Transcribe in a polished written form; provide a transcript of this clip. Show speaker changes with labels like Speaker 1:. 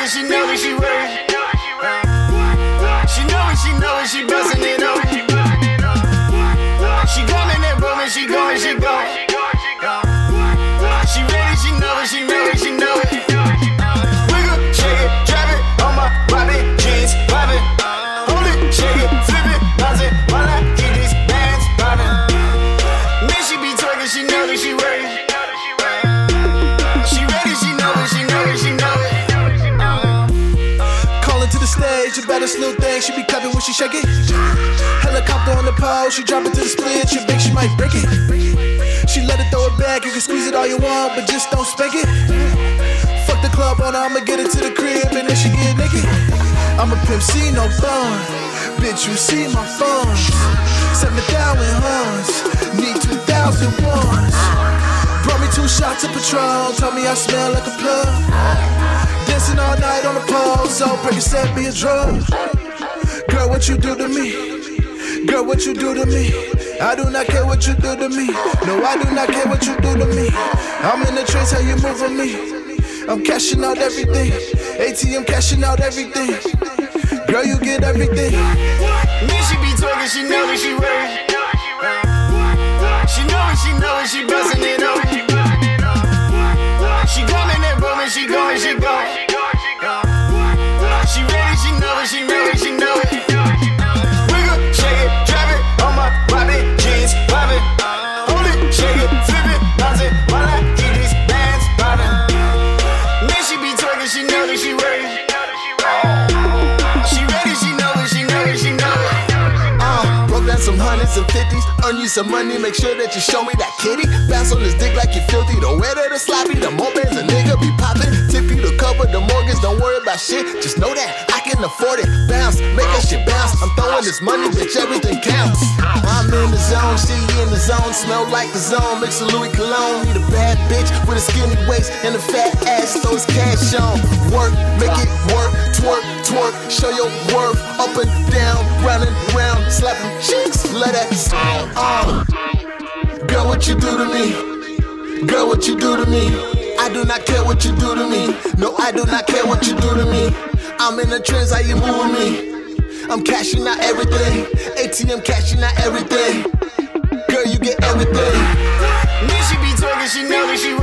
Speaker 1: it, she know it, she worth it. She know it, she bustin' it up. She coming and booming, she going, she going. She ready, she know it, she know it, she know it. Wiggle, shake it, drop it on my Bobby jeans, poppin'. Hold it, shake it, flip it, bounce it, while I keep these bands poppin'. Man, she be twerking, she know that she worth it. She ready, she know it, she know it, she know it.
Speaker 2: Calling to the stage, you better slow thing, she be clapping when she shake it. Helicopter on the pole, she drop it to the split, you think she might break it. She let it throw it back, you can squeeze it all you want, but just don't spank it. Fuck the club on her, I'ma get it to the crib and then she get naked. I'm a pimp, C, no bun. Bitch, you see my funds. 7,000 huns, need 2,000 ones. Brought me 2 shots of Patron, told me I smell like a plug. Dancing all night on the pole, so Percocet be a drug. Girl, what you do to me? Girl, what you do to me? I do not care what you do to me. No, I do not care what you do to me. I'm in the trace, how you move on me. I'm cashing out everything. ATM cashing out everything. Girl, you get everything.
Speaker 1: Me, she be twerking, she know that she worth it. She know it, she bustin' it up. She coming and booming, she going, she going. She ready, she know it, she know it, she know it. Wiggle, shake it, drop it on my Bobby jeans, poppin'. Hold it, shake it, flip it, bounce it, while I keep these bands poppin'. Man, she be twerking, she know that she worth it. She ready, she know it, she know it, she know it.
Speaker 3: Broke down some hundreds and 50s, earn you some money, make sure that you show me that kitty. Bounce on this dick like you filthy, the wetter the sloppy, the more bands a nigga be poppin'. Tip you to cover the mortgage, don't worry about shit, just know that I can afford it. Bounce, make that shit bounce, I'm throwing this money, bitch, everything counts. I'm in the zone, she in the zone, smell like the zone, mix a Louis Cologne. Need a bad bitch with a skinny waist and a fat ass, throw his cash on. Work, make it work, twerk, twerk, show your worth. Up and down, round and round, slapping cheeks, let that sound on. Girl, what you do to me? Girl, what you do to me? I do not care what you do to me. No, I do not care what you do to me. I'm in the trends, how you moving me? I'm cashing out everything. ATM cashing out everything. Girl, you get everything.
Speaker 1: Me, she be twerking, she know that she